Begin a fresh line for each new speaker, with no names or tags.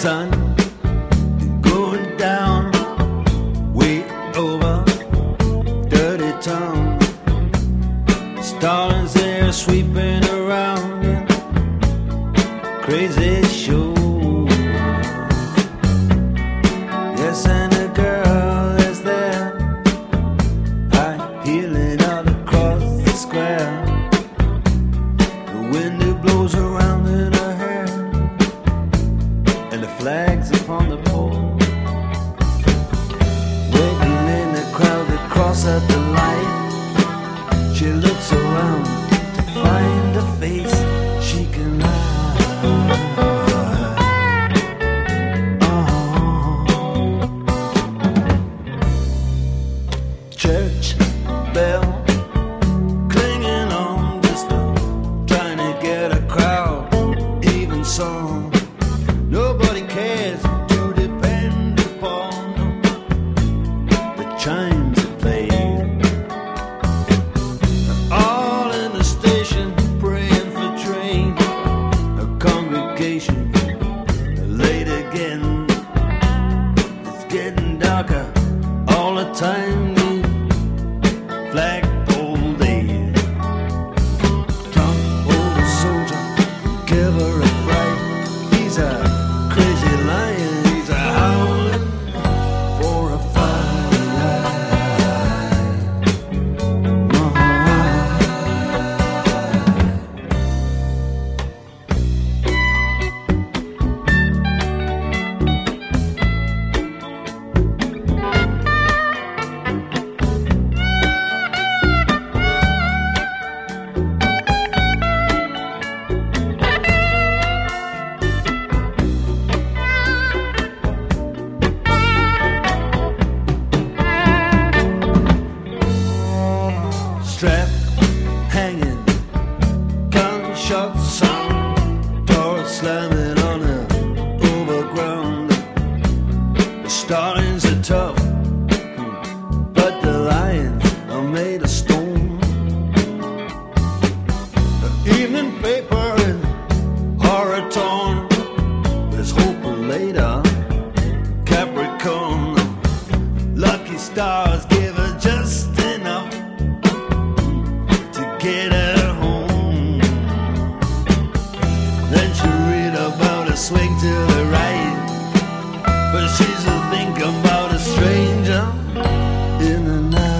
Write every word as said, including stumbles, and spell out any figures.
sun going down way over dirty town. Starlings there sweeping around, crazy show. Yes, and a girl is there, high heeling out across the square. The wind it blows around in her hair, and the flags upon the pole. Waiting in the crowd to cross at the light, she looks around to find a face she can hide. Church bell clinging on just trying to get a crowd even song. Nobody cares to depend upon the chimes that play. All in the station praying for train. A congregation late again. It's getting darker all the time. Flagpole day. Tom, old soldier, give her a fright. He's a crazy lion. He's a howling for a fight. Strap hanging, gunshot sound, door slamming on the overground. The starlings are tough, but the lions are made of stone. The evening paper in horror torn, there's hope later. Capricorn, lucky stars give her just enough to get her home. Then she read about a swing to the right, but she's a think about a stranger in the night.